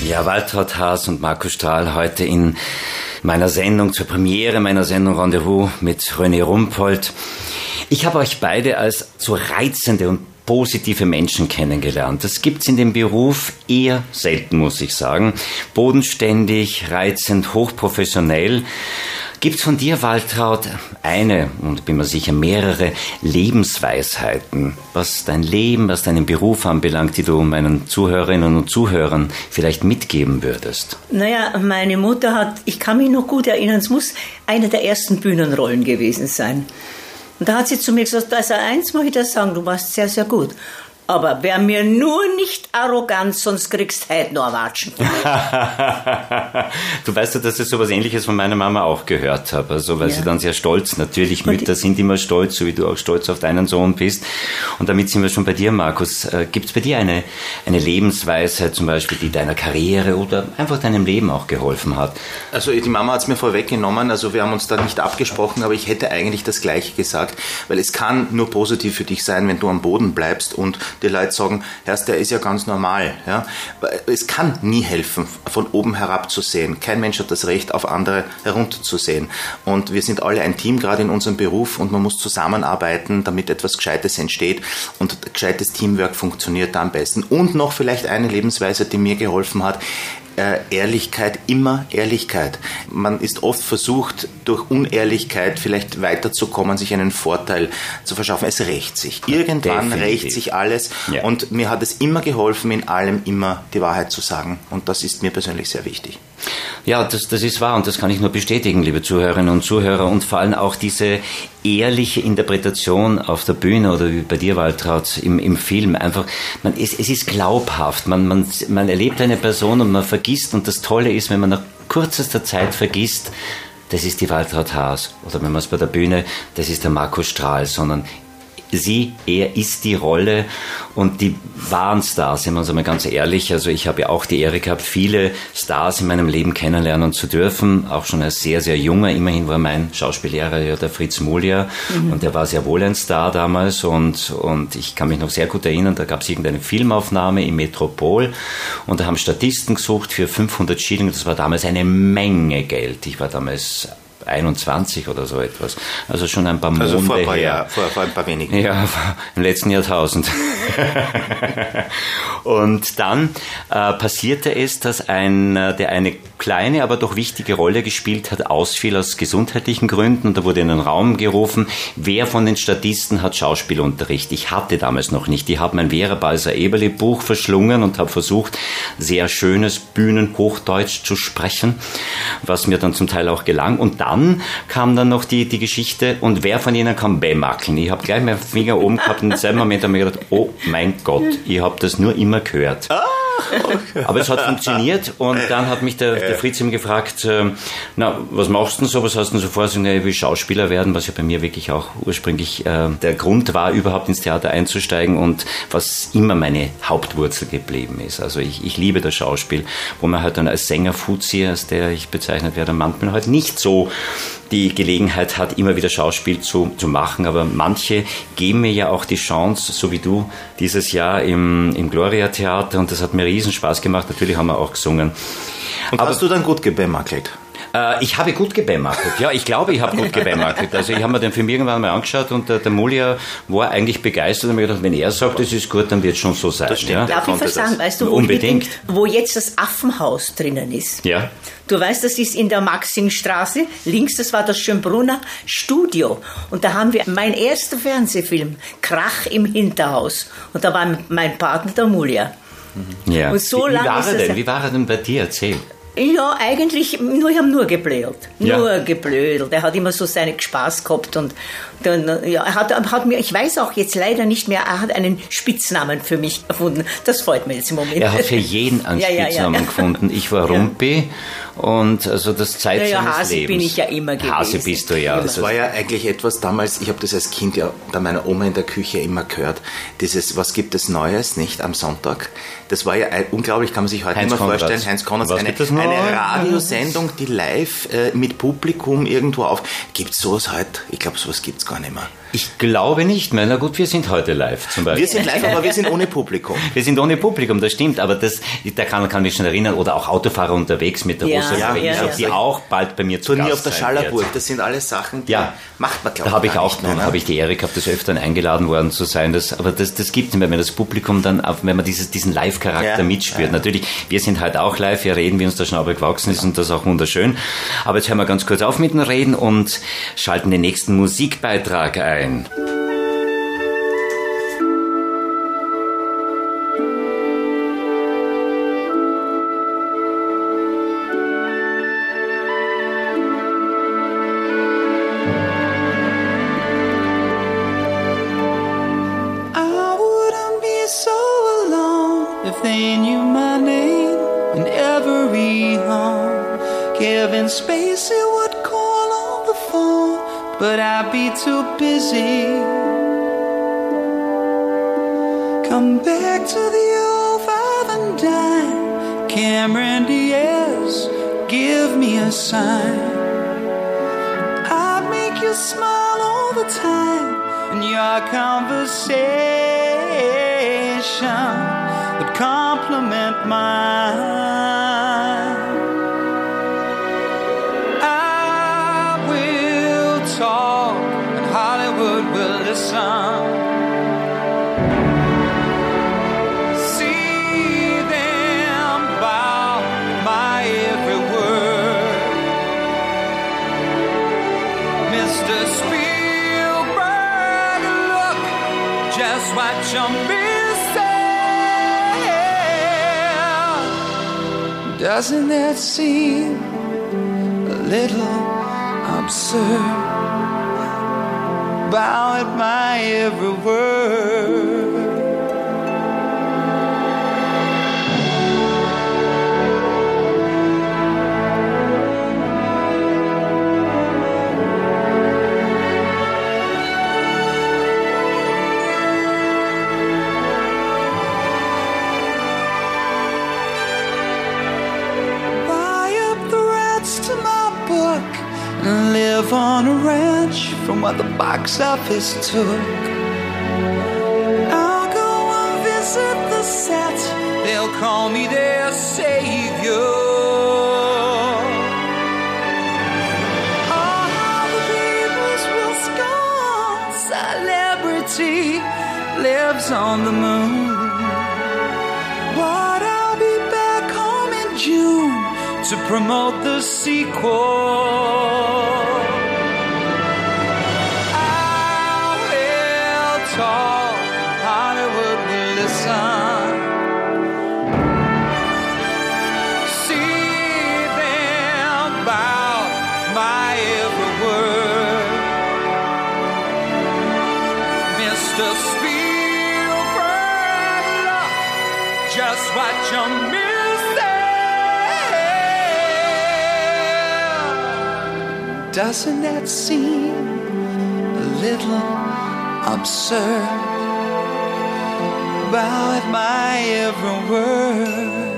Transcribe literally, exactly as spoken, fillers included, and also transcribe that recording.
Ja, Waltraud Haas und Markus Strahl heute in meiner Sendung, zur Premiere meiner Sendung Rendezvous mit René Rumpold. Ich habe euch beide als so reizende und positive Menschen kennengelernt. Das gibt's in dem Beruf eher selten, muss ich sagen. Bodenständig, reizend, hochprofessionell. Gibt's von dir, Waltraud, eine, und bin mir sicher mehrere Lebensweisheiten, was dein Leben, was deinen Beruf anbelangt, die du meinen Zuhörerinnen und Zuhörern vielleicht mitgeben würdest? Naja, meine Mutter hat, ich kann mich noch gut erinnern, es muss eine der ersten Bühnenrollen gewesen sein. Und da hat sie zu mir gesagt, also eins muss ich dir sagen, du warst sehr, sehr gut. Aber wär mir nur nicht arrogant, sonst kriegst du heute noch ein Watschen. Du weißt ja, dass ich sowas Ähnliches von meiner Mama auch gehört habe. Also, weil ja. sie dann sehr stolz, natürlich Mütter sind immer stolz, so wie du auch stolz auf deinen Sohn bist. Und damit sind wir schon bei dir, Markus. Gibt es bei dir eine, eine Lebensweisheit zum Beispiel, die deiner Karriere oder einfach deinem Leben auch geholfen hat? Also die Mama hat es mir vorweggenommen, also wir haben uns da nicht abgesprochen, aber ich hätte eigentlich das Gleiche gesagt, weil es kann nur positiv für dich sein, wenn du am Boden bleibst und die Leute sagen, Herr, der ist ja ganz normal. Ja? Es kann nie helfen, von oben herab zu sehen. Kein Mensch hat das Recht, auf andere herunterzusehen. Und wir sind alle ein Team, gerade in unserem Beruf, und man muss zusammenarbeiten, damit etwas Gescheites entsteht. Und gescheites Teamwork funktioniert da am besten. Und noch vielleicht eine Lebensweise, die mir geholfen hat, Äh, Ehrlichkeit, immer Ehrlichkeit. Man ist oft versucht, durch Unehrlichkeit vielleicht weiterzukommen, sich einen Vorteil zu verschaffen. Es rächt sich. Irgendwann Definitiv. rächt sich alles. Ja. Und mir hat es immer geholfen, in allem immer die Wahrheit zu sagen. Und das ist mir persönlich sehr wichtig. Ja, das, das ist wahr und das kann ich nur bestätigen, liebe Zuhörerinnen und Zuhörer. Und vor allem auch diese ehrliche Interpretation auf der Bühne oder wie bei dir, Waltraud, im, im Film. Einfach, man, es, es ist glaubhaft. Man, man, man erlebt eine Person und man vergisst. Und das Tolle ist, wenn man nach kürzester Zeit vergisst, das ist die Waltraud Haas. Oder wenn man es bei der Bühne, das ist der Markus Strahl, sondern sie, er ist die Rolle und die wahren Stars, sind wir uns einmal ganz ehrlich, also ich habe ja auch die Ehre gehabt, viele Stars in meinem Leben kennenlernen zu dürfen, auch schon als sehr, sehr junger, immerhin war mein Schauspiellehrer ja der Fritz Mulia mhm. und der war sehr wohl ein Star damals und, und ich kann mich noch sehr gut erinnern, da gab es irgendeine Filmaufnahme im Metropol und da haben Statisten gesucht für fünfhundert Schilling, das war damals eine Menge Geld, ich war damals einundzwanzig oder so etwas. Also schon ein paar Monate also vor ein paar her. Jahr, vor, vor ein paar wenigen. Ja, im letzten Jahrtausend. Und dann äh, passierte es, dass ein, der eine kleine, aber doch wichtige Rolle gespielt hat, ausfiel aus gesundheitlichen Gründen. Und da wurde in den Raum gerufen, wer von den Statisten hat Schauspielunterricht? Ich hatte damals noch nicht. Ich habe mein Vera Balser Eberle Buch verschlungen und habe versucht, sehr schönes Bühnenhochdeutsch zu sprechen, was mir dann zum Teil auch gelang. Und dann Dann kam dann noch die, die Geschichte, und wer von ihnen kann bämackeln? Ich habe gleich meinen Finger oben gehabt und in dem Moment habe ich gedacht, oh mein Gott, ich habe das nur immer gehört. Okay. Aber es hat funktioniert und dann hat mich der, der Fritz ihm gefragt, äh, na, was machst du denn so, was hast du denn so vor? Ich will Schauspieler werden, was ja bei mir wirklich auch ursprünglich äh, der Grund war, überhaupt ins Theater einzusteigen und was immer meine Hauptwurzel geblieben ist. Also ich, ich liebe das Schauspiel, wo man halt dann als Sänger Fuzzi, als der ich bezeichnet werde, manchmal halt nicht so die Gelegenheit hat, immer wieder Schauspiel zu, zu machen, aber manche geben mir ja auch die Chance, so wie du dieses Jahr im, im Gloria Theater, und das hat mir riesen Spaß gemacht, natürlich haben wir auch gesungen. Und aber, hast du dann gut gebämmackelt? Äh, ich habe gut gebämmackelt, ja, ich glaube, ich habe gut gebämmackelt. Also ich habe mir den Film irgendwann mal angeschaut und der, der Mulia war eigentlich begeistert und mir gedacht, wenn er sagt, das ist gut, dann wird es schon so sein. Das stimmt, ja? Darf ich was sagen, weißt du, wo, Unbedingt. Bin, wo jetzt das Affenhaus drinnen ist? Ja. Du weißt, das ist in der Maxingstraße, links, das war das Schönbrunner Studio. Und da haben wir meinen ersten Fernsehfilm, Krach im Hinterhaus. Und da war mein Partner der Mulia. Ja. Und so wie, wie, lange war ist er das denn? Wie war er denn bei dir? Erzähl. Ja, eigentlich, nur, ich habe nur geblödelt. Ja. Nur geblödelt. Er hat immer so seinen Spaß gehabt und dann, ja, er hat, hat mir, ich weiß auch jetzt leider nicht mehr, er hat einen Spitznamen für mich erfunden. Das freut mich jetzt im Moment. Er hat für jeden einen ja, Spitznamen ja, ja. gefunden. Ich war Rumpi und also das Zeit ja, ja, seines Hase Lebens. bin ich ja immer gewesen. Hase bist du ja. Das war ja eigentlich etwas damals, ich habe das als Kind ja bei meiner Oma in der Küche immer gehört, dieses, was gibt es Neues, nicht am Sonntag? Das war ja ein, unglaublich, kann man sich heute Heinz nicht mehr Konrads. vorstellen. Heinz Konrads, Was eine, gibt es noch? eine Radiosendung, die live äh, mit Publikum irgendwo auf. Gibt es sowas heute? Ich glaube, sowas gibt es gar nicht mehr. Ich glaube nicht mehr. Na gut, wir sind heute live zum Beispiel. Wir sind live, aber wir sind ohne Publikum. Wir sind ohne Publikum, das stimmt, aber das, da kann, kann mich schon erinnern, oder auch Autofahrer unterwegs mit der Ja, Rosa ja, Lorenz, ja, die ja. auch bald bei mir zu Turnier Gast auf der sein Schallerburg, wird. das sind alles Sachen, die Ja, macht man, glaube da ich, habe ich gar auch, nicht mehr, da ne? habe ich die Ehre gehabt, das öfter eingeladen worden zu sein, das, aber das, das gibt es nicht mehr, wenn das Publikum dann, auch wenn man dieses, diesen Live-Charakter Ja, mitspürt. ja. Natürlich, wir sind halt auch live, wir reden, wie uns der Schnabel gewachsen ist und das ist auch wunderschön. Aber jetzt hören wir ganz kurz auf mit dem Reden und schalten den nächsten Musikbeitrag ein. If they knew my name in every home, Kevin Spacey would call on the phone, but I'd be too busy. Come back to the old five and dime, Cameron Diaz, give me a sign. I'd make you smile all the time, and your conversation would compliment mine. I will talk and Hollywood will listen. See them bow my every word. Mister Spielberg, look just what you're missing. Doesn't that seem a little absurd? Bow at my every word. And live on a ranch from what the box office took. I'll go and visit the set. They'll call me their savior. All the peoples will scorn. Celebrity lives on the moon. But I'll be back home in June to promote the sequel. Talk, Hollywood will listen. See them bow my every word. Mister Spielberg, look just what you're missing. Doesn't that seem a little absurd? Bow at my every word.